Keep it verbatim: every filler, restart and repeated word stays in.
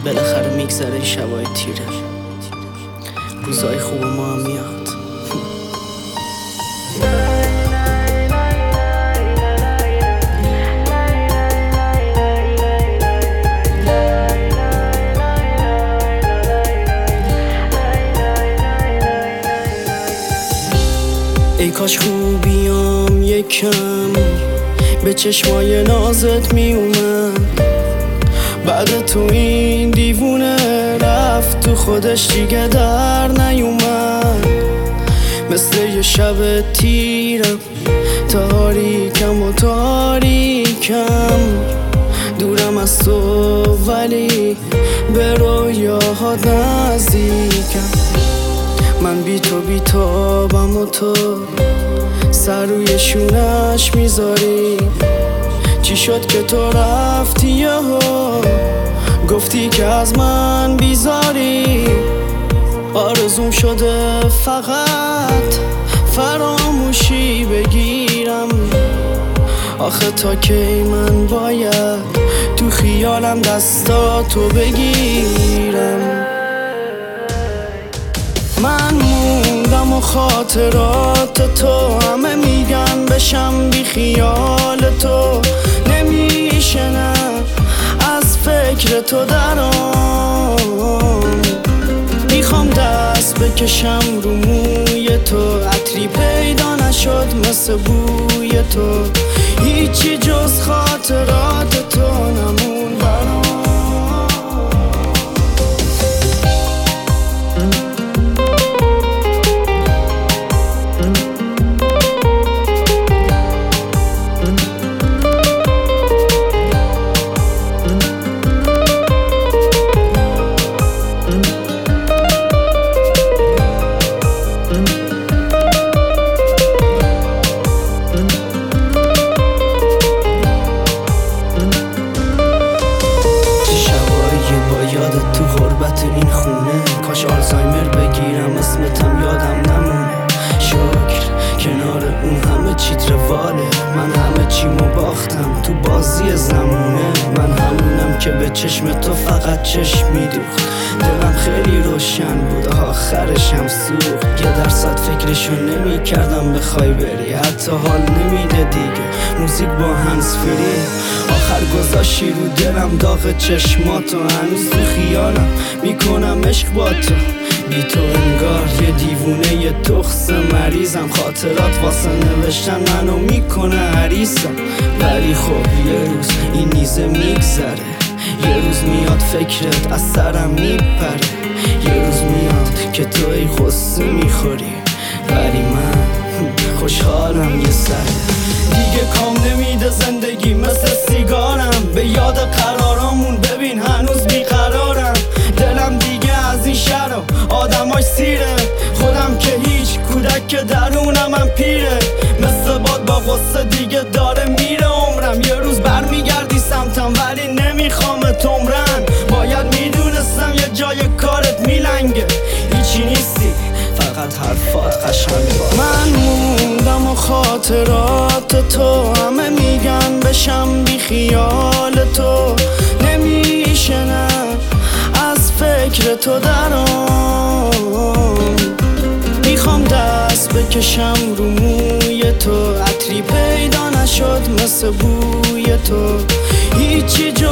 بالاخره میگذره شبای تیره، روزای خوب ما هم میاد. ای کاش خوبیام یکم به چشمای نازت می اومد، بعد تو این دیوونه رفت تو خودش دیگه در نیومد. مثل یه شب تیرم، تاریکم و تاریکم، دورم از تو ولی به رویاهات نزدیکم. من بی تو بی تابم و تو سر روی شونش میذاری. چی شد که تو رفتی یهو گفتی که از من بیزاری؟ آرزوم شده فقط فراموشی بگیرم، آخه تا کی من باید تو خیالم دستاتو بگیرم؟ من موندم و خاطرات تو همه میگن بشم بی خیال تو. نمیشه نه از فکر تو درام، میخوام دست بکشم رو موی تو، عطری پیدا نشد مثل بوی تو، هیچی جز خاطرات تو نمون برام. تو غربت این خونه کاش آلزایمر بگیرم اسمتم یادم نمونه. شکر کنار اون همه چیت رواله، من همه چیمو باختم تو بازی زمونه. من همونم که به چشم تو فقط چشم میدوخت، دلم خیلی روشن بود آخرشم سوخت. یه درصد فکرشو نمی کردم بخوای بری، حتی حال نمیده دیگه موزیک با هنز فری. آخر گذاشتی رو دلم داغ چشماتو، هنوز تو خیالم میکنم عشق با تو. بی تو انگار یه دیوونه یه تخص مریضم، خاطرات واسه نوشتن منو میکنه حریصم. ولی خب یه روز این نیزه میگذره، یه روز میاد فکرت از سرم میپره، یه روز میاد که تو ای غصه میخوری ولی من خوشحالم یه سره. دیگه کام نمیده زندگی مثل سیگارم، به یاد قرارامون ببین هنوز بیقرارم. دلم دیگه از این شهر و آدماش سیره، خودم که هیچ کودک که درونم هم پیره. مثل باد با غصه دیگه داره میره عمرم، یه روز برمیگردی سمتم ولی نمیخوامت عمرن. باید میدونستم یه جای کارت میلنگه، هیچی نیستی فقط حرفات قشنگه. من موندم و خاطرات تو همه میگن بشم بی خیال تو. نمیشه نه از فکر تو درام، میخوام دست بکشم رو موی تو، عطری پیدا نشد مثل بوی تو، هیچی